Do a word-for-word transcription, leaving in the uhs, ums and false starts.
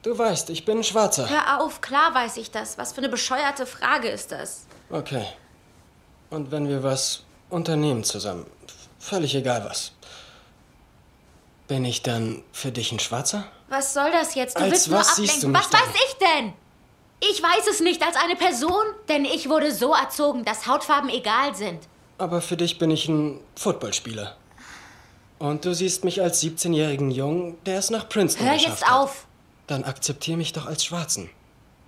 Du weißt, ich bin ein Schwarzer. Hör auf, klar weiß ich das. Was für eine bescheuerte Frage ist das? Okay. Und wenn wir was unternehmen zusammen, völlig egal was, bin ich dann für dich ein Schwarzer? Was soll das jetzt? Du Als willst nur was siehst du ablenken. mich Was dann? weiß ich denn? Ich weiß es nicht als eine Person, denn ich wurde so erzogen, dass Hautfarben egal sind. Aber für dich bin ich ein Footballspieler. Und du siehst mich als siebzehnjährigen Jungen, der es nach Princeton Hör geschafft jetzt hat. auf. Dann akzeptier mich doch als Schwarzen.